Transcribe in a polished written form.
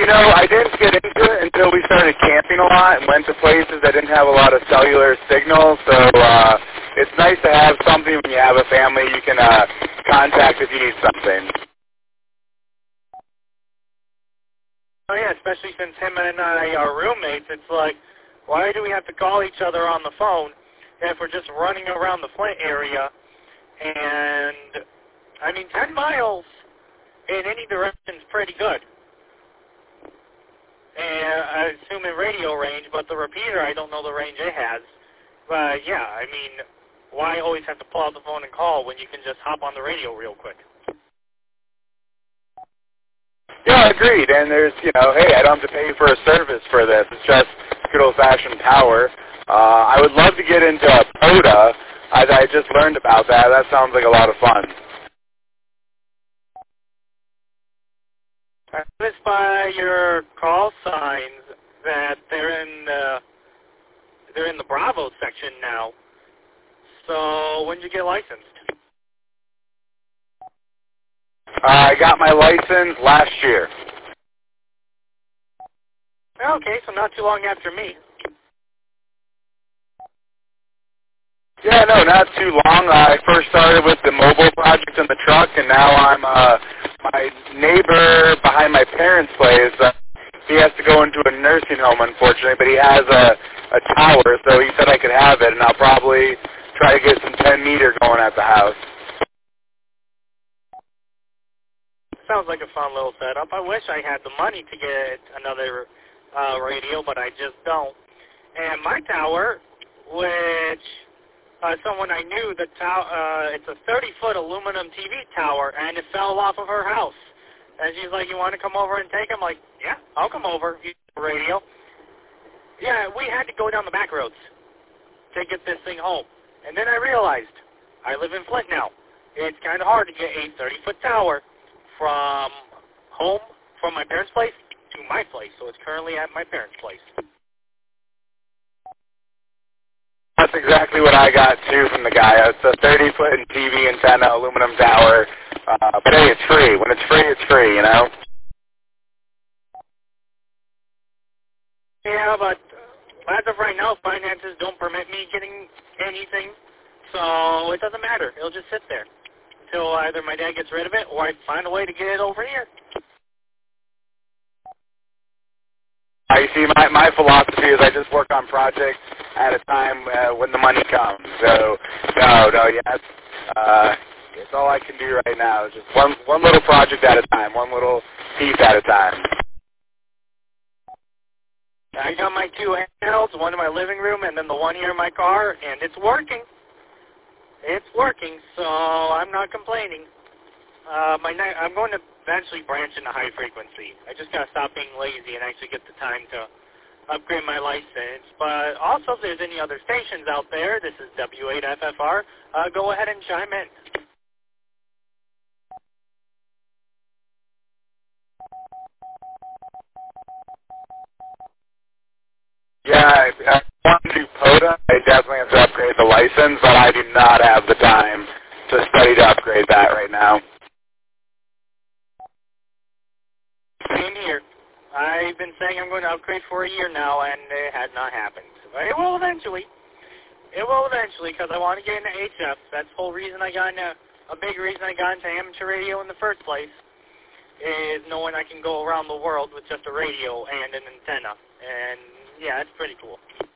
I didn't get into it until we started camping a lot and went to places that didn't have a lot of cellular signal. So it's nice to have something when you have a family you can contact if you need something. Oh, yeah, especially since him and I are roommates. It's like, why do we have to call each other on the phone if we're just running around the Flint area? And, 10 miles in any direction is pretty good. And I assume in radio range, but the repeater, I don't know the range it has. But, yeah, why always have to pull out the phone and call when you can just hop on the radio real quick? Yeah, agreed. And there's, hey, I don't have to pay for a service for this. It's just good old-fashioned power. I would love to get into POTA. I just learned about that. That sounds like a lot of fun. I noticed by your call signs that they're in the Bravo section now. So when did you get licensed? I got my license last year. Okay, so not too long after me. Yeah, no, not too long. I first started with the mobile project in the truck, and now I'm my neighbor behind my parents' place. He has to go into a nursing home, unfortunately, but he has a tower, so he said I could have it, and I'll probably try to get some 10-meter going at the house. Sounds like a fun little setup. I wish I had the money to get another radio, but I just don't. And my tower, which someone I knew, it's a 30-foot aluminum TV tower, and it fell off of her house. And she's like, you want to come over and take it? I'm like, yeah, I'll come over. Use the radio. Yeah, we had to go down the back roads to get this thing home. And then I realized I live in Flint now. It's kind of hard to get a 30-foot tower from home, from my parents' place, to my place. So it's currently at my parents' place. That's exactly what I got, too, from the guy. It's a 30-foot TV antenna, aluminum tower. But, hey, it's free. When it's free, Yeah, but as of right now, finances don't permit me getting anything. So it doesn't matter. It'll just sit there until either my dad gets rid of it or I find a way to get it over here. You see, my philosophy is I just work on projects at a time when the money comes. So, it's all I can do right now. Just one little project at a time, one little piece at a time. I got my two handhelds, one in my living room and then the one here in my car, and it's working. It's working, so I'm not complaining. I'm going to eventually branch into high frequency. I just got to stop being lazy and actually get the time to upgrade my license. But also, if there's any other stations out there, this is W8FFR, go ahead and chime in. Yeah, I want to do POTA. I definitely have to upgrade the license, but I do not have the time to study to upgrade that right now. Same here. I've been saying I'm going to upgrade for a year now, and it has not happened. But it will eventually. It will eventually, because I want to get into HF. That's the whole reason I got into, a big reason I got into amateur radio in the first place, is knowing I can go around the world with just a radio and an antenna. And, yeah, it's pretty cool.